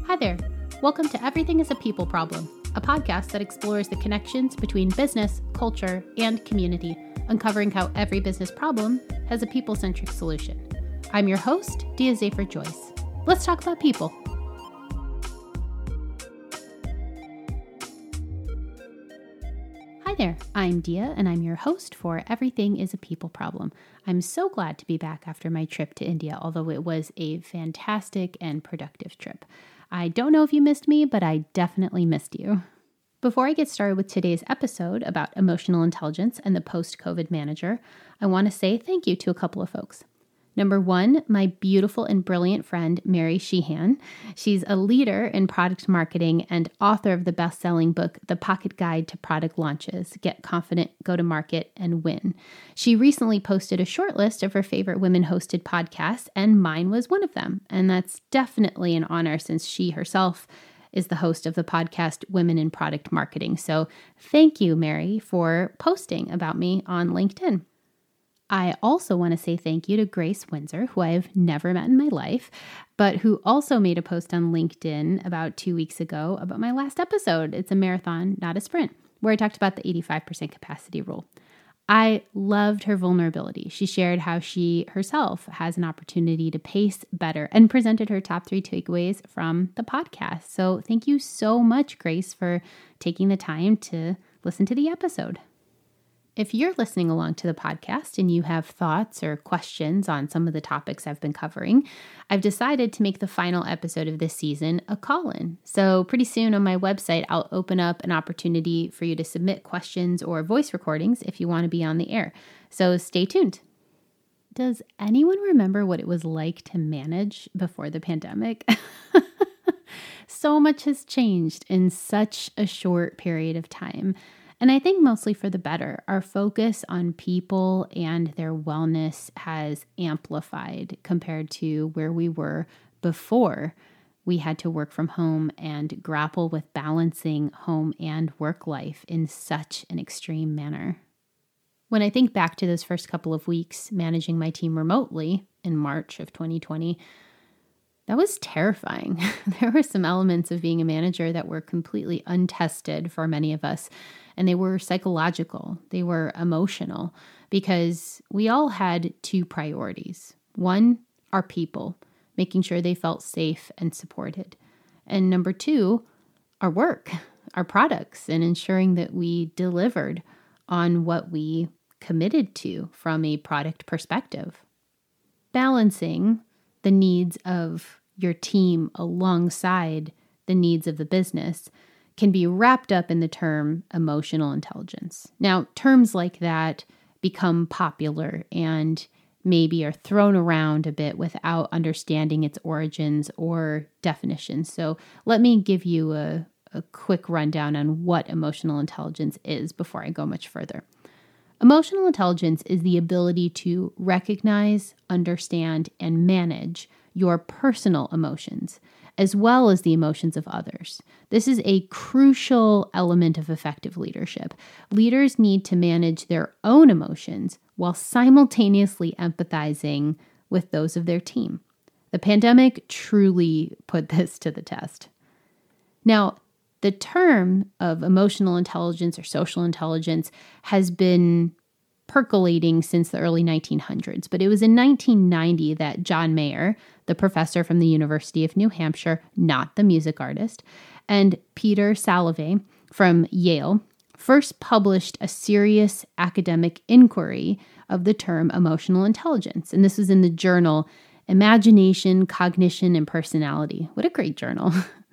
Hi there. Welcome to Everything is a People Problem, a podcast that explores the connections between business, culture, and community, uncovering how every business problem has a people-centric solution. I'm your host, Dia Zafir Joyce. Let's talk about people. Hi there, I'm Dia, and I'm your host for Everything is a People Problem. I'm so glad to be back after my trip to India, although it was a fantastic and productive trip. I don't know if you missed me, but I definitely missed you. Before I get started with today's episode about emotional intelligence and the post-COVID manager, I want to say thank you to a couple of folks. Number one, my beautiful and brilliant friend, Mary Sheehan. She's a leader in product marketing and author of the best-selling book, The Pocket Guide to Product Launches, Get Confident, Go to Market, and Win. She recently posted a short list of her favorite women-hosted podcasts, and mine was one of them. And that's definitely an honor since she herself is the host of the podcast Women in Product Marketing. So thank you, Mary, for posting about me on LinkedIn. I also want to say thank you to Grace Windsor, who I have never met in my life, but who also made a post on LinkedIn about 2 weeks ago about my last episode. It's a marathon, not a sprint, where I talked about the 85% capacity rule. I loved her vulnerability. She shared how she herself has an opportunity to pace better and presented her top 3 takeaways from the podcast. So thank you so much, Grace, for taking the time to listen to the episode. If you're listening along to the podcast and you have thoughts or questions on some of the topics I've been covering, I've decided to make the final episode of this season a call-in. So pretty soon on my website, I'll open up an opportunity for you to submit questions or voice recordings if you want to be on the air. So stay tuned. Does anyone remember what it was like to manage before the pandemic? So much has changed in such a short period of time. And I think mostly for the better. Our focus on people and their wellness has amplified compared to where we were before we had to work from home and grapple with balancing home and work life in such an extreme manner. When I think back to those first couple of weeks managing my team remotely in March of 2020, that was terrifying. There were some elements of being a manager that were completely untested for many of us. And they were psychological, they were emotional, because we all had 2 priorities. One, our people, making sure they felt safe and supported. And number 2, our work, our products, and ensuring that we delivered on what we committed to from a product perspective. Balancing the needs of your team alongside the needs of the business can be wrapped up in the term emotional intelligence. Now, terms like that become popular and maybe are thrown around a bit without understanding its origins or definitions. So let me give you a quick rundown on what emotional intelligence is before I go much further. Emotional intelligence is the ability to recognize, understand, and manage your personal emotions, as well as the emotions of others. This is a crucial element of effective leadership. Leaders need to manage their own emotions while simultaneously empathizing with those of their team. The pandemic truly put this to the test. Now, the term of emotional intelligence or social intelligence has been percolating since the early 1900s, but it was in 1990 that John Mayer, the professor from the University of New Hampshire, not the music artist, and Peter Salovey from Yale first published a serious academic inquiry of the term emotional intelligence. And this was in the journal Imagination, Cognition, and Personality. What a great journal.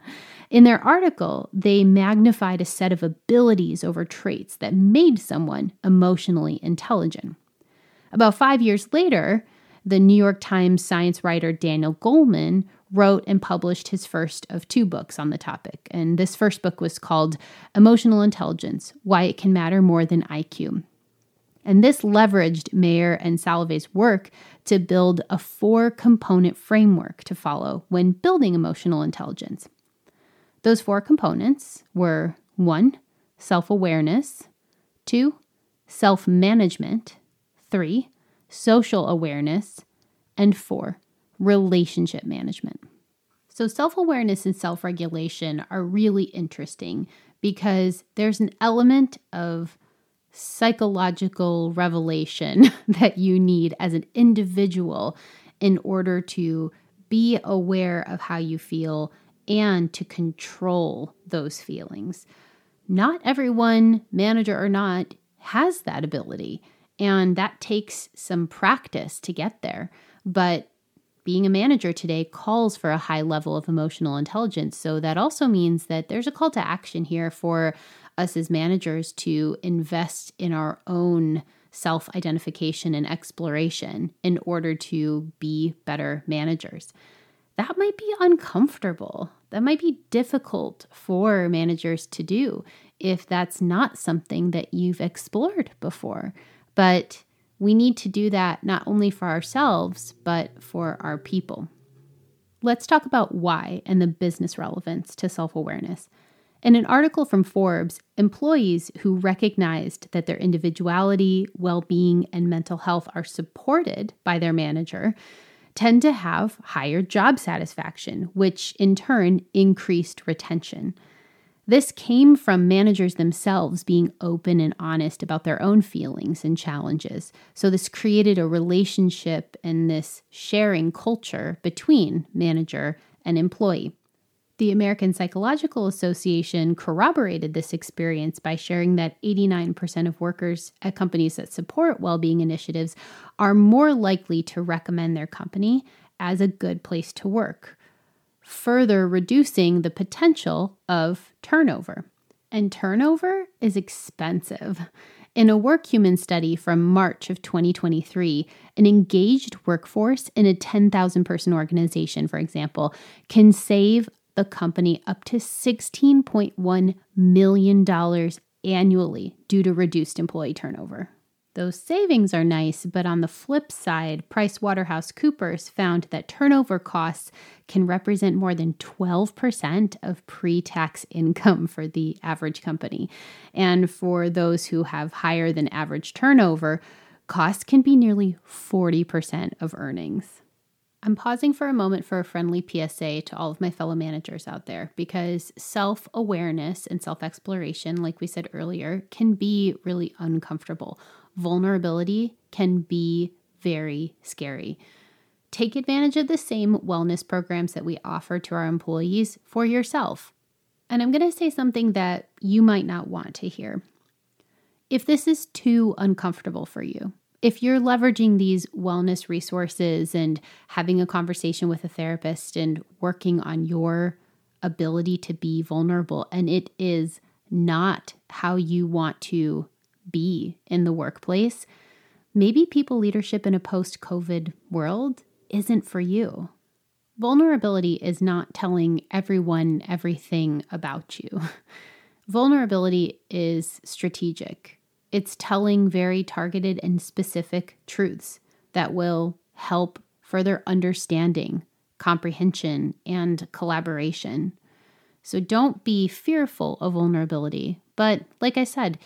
In their article, they magnified a set of abilities over traits that made someone emotionally intelligent. About 5 years later, the New York Times science writer Daniel Goleman wrote and published his first of 2 books on the topic. And this first book was called Emotional Intelligence: Why It Can Matter More Than IQ. And this leveraged Mayer and Salovey's work to build a 4-component framework to follow when building emotional intelligence. Those 4 components were 1, self-awareness, 2, self-management, 3, social awareness, and 4, relationship management. So self-awareness and self-regulation are really interesting because there's an element of psychological revelation that you need as an individual in order to be aware of how you feel and to control those feelings. Not everyone, manager or not, has that ability, and that takes some practice to get there. But being a manager today calls for a high level of emotional intelligence, so that also means that there's a call to action here for us as managers to invest in our own self-identification and exploration in order to be better managers. That might be uncomfortable. That might be difficult for managers to do if that's not something that you've explored before. But we need to do that not only for ourselves, but for our people. Let's talk about why and the business relevance to self-awareness. In an article from Forbes, employees who recognized that their individuality, well-being, and mental health are supported by their manager tend to have higher job satisfaction, which in turn increased retention. This came from managers themselves being open and honest about their own feelings and challenges. So this created a relationship and this sharing culture between manager and employee. The American Psychological Association corroborated this experience by sharing that 89% of workers at companies that support well-being initiatives are more likely to recommend their company as a good place to work, further reducing the potential of turnover. And turnover is expensive. In a WorkHuman study from March of 2023, an engaged workforce in a 10,000-person organization, for example, can save the company up to $16.1 million annually due to reduced employee turnover. Those savings are nice, but on the flip side, PricewaterhouseCoopers found that turnover costs can represent more than 12% of pre-tax income for the average company. And for those who have higher than average turnover, costs can be nearly 40% of earnings. I'm pausing for a moment for a friendly PSA to all of my fellow managers out there, because self-awareness and self-exploration, like we said earlier, can be really uncomfortable. Vulnerability can be very scary. Take advantage of the same wellness programs that we offer to our employees for yourself. And I'm going to say something that you might not want to hear. If this is too uncomfortable for you, if you're leveraging these wellness resources and having a conversation with a therapist and working on your ability to be vulnerable, and it is not how you want to be in the workplace, maybe people leadership in a post-COVID world isn't for you. Vulnerability is not telling everyone everything about you. Vulnerability is strategic. It's telling very targeted and specific truths that will help further understanding, comprehension, and collaboration. So don't be fearful of vulnerability, but like I said,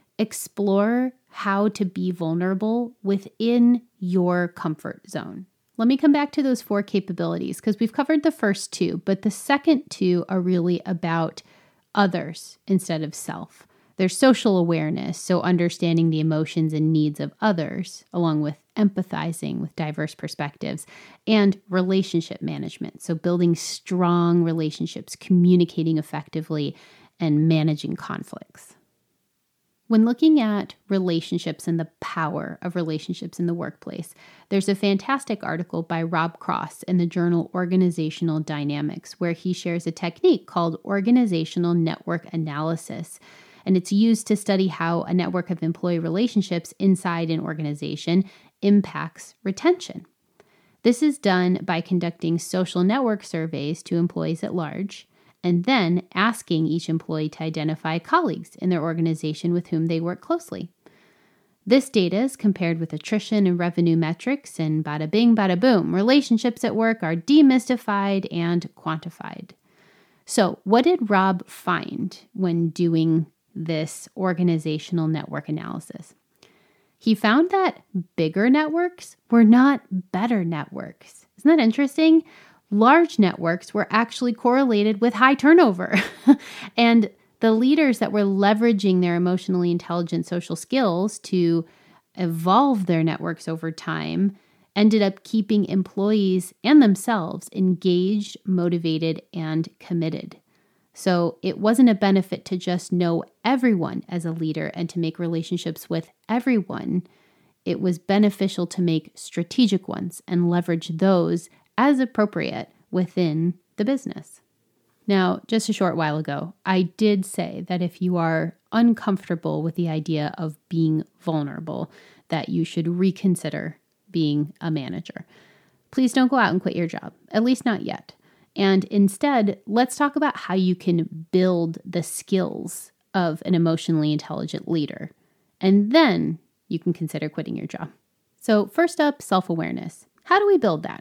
explore how to be vulnerable within your comfort zone. Let me come back to those 4 capabilities because we've covered the first 2, but the second 2 are really about others instead of self. There's social awareness, so understanding the emotions and needs of others, along with empathizing with diverse perspectives, and relationship management, so building strong relationships, communicating effectively, and managing conflicts. When looking at relationships and the power of relationships in the workplace, there's a fantastic article by Rob Cross in the journal Organizational Dynamics, where he shares a technique called organizational network analysis. And it's used to study how a network of employee relationships inside an organization impacts retention. This is done by conducting social network surveys to employees at large, and then asking each employee to identify colleagues in their organization with whom they work closely. This data is compared with attrition and revenue metrics, and bada bing, bada boom, relationships at work are demystified and quantified. So, what did Rob find when doing this organizational network analysis? He found that bigger networks were not better networks. Isn't that interesting? Large networks were actually correlated with high turnover. And the leaders that were leveraging their emotionally intelligent social skills to evolve their networks over time ended up keeping employees and themselves engaged, motivated, and committed. So it wasn't a benefit to just know everyone as a leader and to make relationships with everyone. It was beneficial to make strategic ones and leverage those as appropriate within the business. Now, just a short while ago, I did say that if you are uncomfortable with the idea of being vulnerable, that you should reconsider being a manager. Please don't go out and quit your job, at least not yet. And instead, let's talk about how you can build the skills of an emotionally intelligent leader. And then you can consider quitting your job. So first up, self-awareness. How do we build that?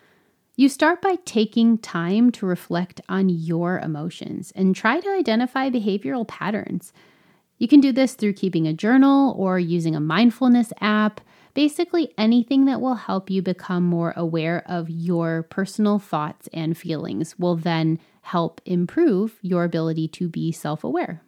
You start by taking time to reflect on your emotions and try to identify behavioral patterns. You can do this through keeping a journal or using a mindfulness app, basically anything that will help you become more aware of your personal thoughts and feelings will then help improve your ability to be self-aware.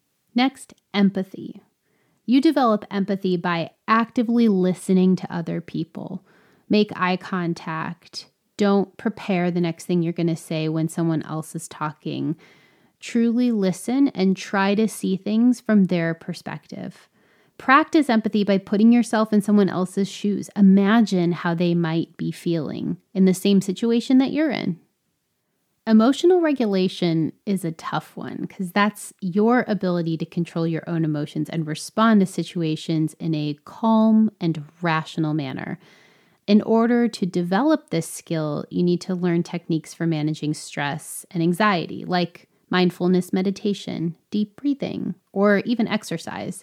Next, empathy. You develop empathy by actively listening to other people. Make eye contact. Don't prepare the next thing you're going to say when someone else is talking. Truly listen and try to see things from their perspective. Practice empathy by putting yourself in someone else's shoes. Imagine how they might be feeling in the same situation that you're in. Emotional regulation is a tough one because that's your ability to control your own emotions and respond to situations in a calm and rational manner. In order to develop this skill, you need to learn techniques for managing stress and anxiety, like mindfulness meditation, deep breathing, or even exercise.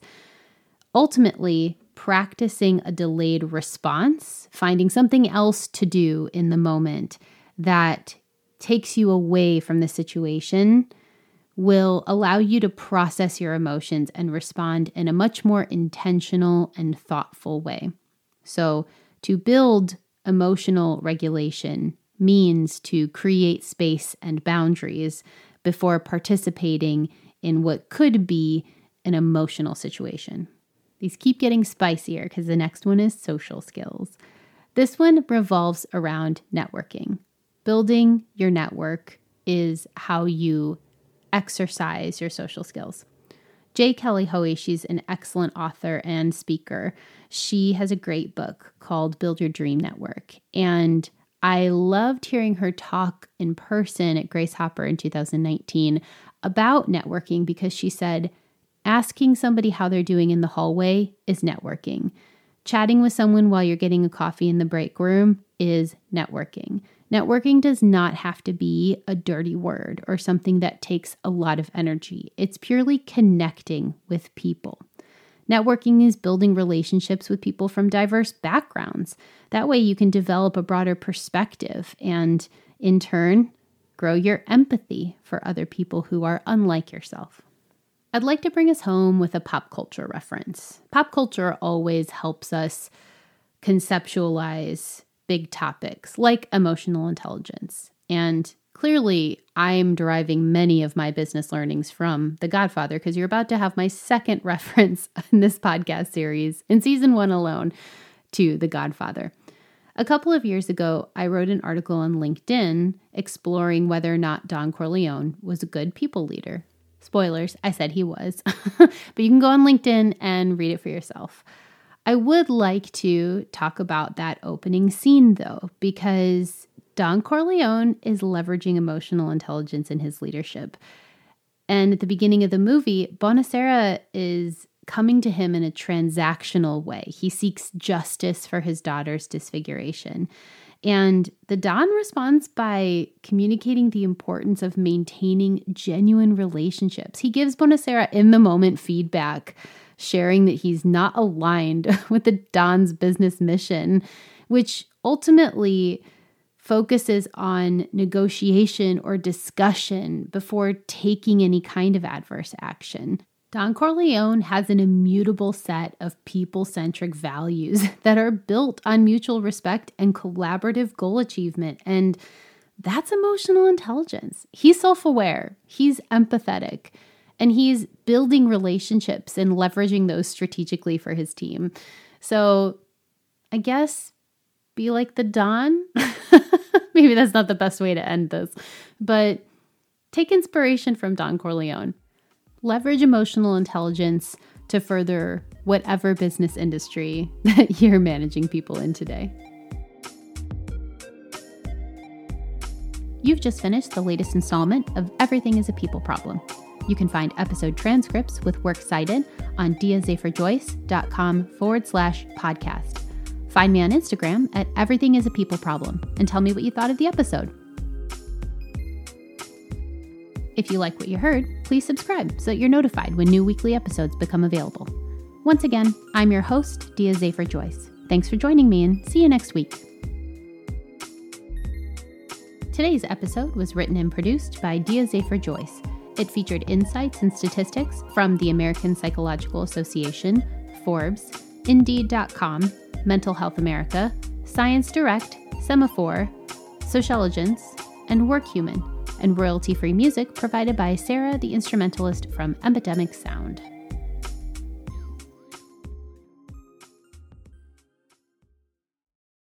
Ultimately, practicing a delayed response, finding something else to do in the moment that takes you away from the situation, will allow you to process your emotions and respond in a much more intentional and thoughtful way. So, to build emotional regulation means to create space and boundaries before participating in what could be an emotional situation. These keep getting spicier because the next one is social skills. This one revolves around networking. Building your network is how you exercise your social skills. J. Kelly Hoey, she's an excellent author and speaker. She has a great book called Build Your Dream Network. And I loved hearing her talk in person at Grace Hopper in 2019 about networking because she said, asking somebody how they're doing in the hallway is networking. Chatting with someone while you're getting a coffee in the break room is networking. Networking does not have to be a dirty word or something that takes a lot of energy. It's purely connecting with people. Networking is building relationships with people from diverse backgrounds. That way you can develop a broader perspective and, in turn, grow your empathy for other people who are unlike yourself. I'd like to bring us home with a pop culture reference. Pop culture always helps us conceptualize big topics like emotional intelligence. And clearly, I'm deriving many of my business learnings from The Godfather because you're about to have my second reference in this podcast series in season 1 alone to The Godfather. A couple of years ago, I wrote an article on LinkedIn exploring whether or not Don Corleone was a good people leader. Spoilers, I said he was, but you can go on LinkedIn and read it for yourself. I would like to talk about that opening scene, though, because Don Corleone is leveraging emotional intelligence in his leadership. And at the beginning of the movie, Bonacera is coming to him in a transactional way. He seeks justice for his daughter's disfiguration. And the Don responds by communicating the importance of maintaining genuine relationships. He gives Bonacera in-the-moment feedback, sharing that he's not aligned with the Don's business mission, which ultimately focuses on negotiation or discussion before taking any kind of adverse action. Don Corleone has an immutable set of people-centric values that are built on mutual respect and collaborative goal achievement. And That's emotional intelligence. He's self-aware, he's empathetic, and he's building relationships and leveraging those strategically for his team. So I guess be like the Don. Maybe that's not the best way to end this, but take inspiration from Don Corleone. Leverage emotional intelligence to further whatever business industry that you're managing people in today. You've just finished the latest installment of Everything is a People Problem. You can find episode transcripts with works cited on diazaferjoyce.com/podcast. Find me on Instagram at Everything is a People Problem and tell me what you thought of the episode. If you like what you heard, please subscribe so that you're notified when new weekly episodes become available. Once again, I'm your host, Dia Zafer Joyce. Thanks for joining me and see you next week. Today's episode was written and produced by Dia Zafer Joyce. It featured insights and statistics from the American Psychological Association, Forbes, Indeed.com, Mental Health America, Science Direct, Semaphore, Sociologence, and WorkHuman, and royalty-free music provided by Sarah the Instrumentalist from Epidemic Sound.